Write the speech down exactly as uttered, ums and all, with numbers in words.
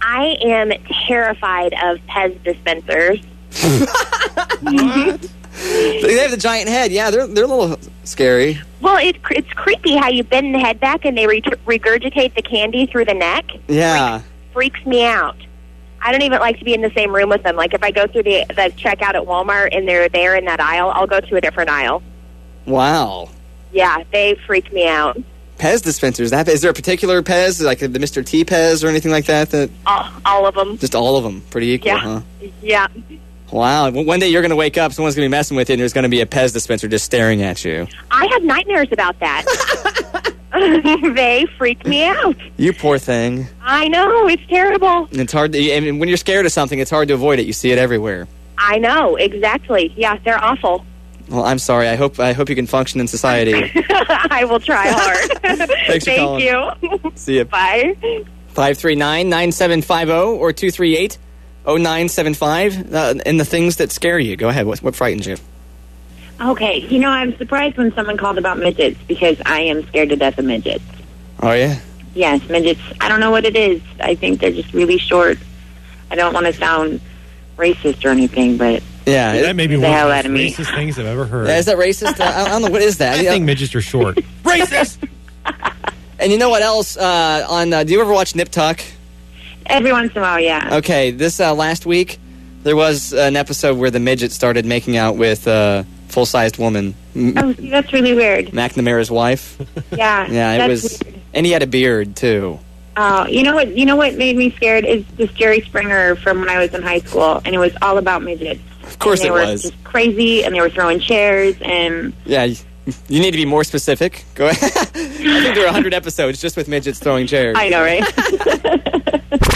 I am terrified of Pez dispensers. What? They have the giant head. Yeah, they're they're a little scary. Well, it's it's creepy how you bend the head back and they re- regurgitate the candy through the neck. Yeah. Freaks, freaks me out. I don't even like to be in the same room with them. Like, if I go through the, the checkout at Walmart and they're there in that aisle, I'll go to a different aisle. Wow. Yeah, they freak me out. Pez dispensers. That is there a particular Pez, like the Mister T Pez or anything like that? That all, all of them. Just all of them, pretty equal, yeah. huh? Yeah. Wow. One day you're going to wake up, someone's going to be messing with you, and there's going to be a Pez dispenser just staring at you. I have nightmares about that. They freak me out. You poor thing. I know. It's terrible. And it's hard to, and when you're scared of something, it's hard to avoid it. You see it everywhere. I know. Exactly. Yeah, they're awful. Well, I'm sorry. I hope I hope you can function in society. I will try hard. Thanks for Thank calling. you. See you. Bye. five three nine, nine seven five zero or two three eight, oh nine seven five. Uh, and the things that scare you. Go ahead. What, what frightens you? Okay. You know, I'm surprised when someone called about midgets because I am scared to death of midgets. Oh, yeah? Yes, midgets. I don't know what it is. I think they're just really short. I don't want to sound racist or anything, but... Yeah, that may be the one hell of out the of me. racist things I've ever heard. Yeah, is that racist? I, I don't know. What is that? I think midgets are short. Racist! And you know what else? Uh, on uh, do you ever watch Nip Tuck? Every once in a while, yeah. Okay, this uh, last week, there was an episode where the midget started making out with a full-sized woman. Oh, see, that's really weird. McNamara's wife. Yeah, Yeah, it that's was... weird. And he had a beard, too. Oh, you know what? You know what made me scared is this Jerry Springer from when I was in high school, and it was all about midgets. Of course and they it were was. just crazy, and they were throwing chairs, and... Yeah, you, you need to be more specific. Go ahead. I think there are one hundred episodes just with midgets throwing chairs. I know, right?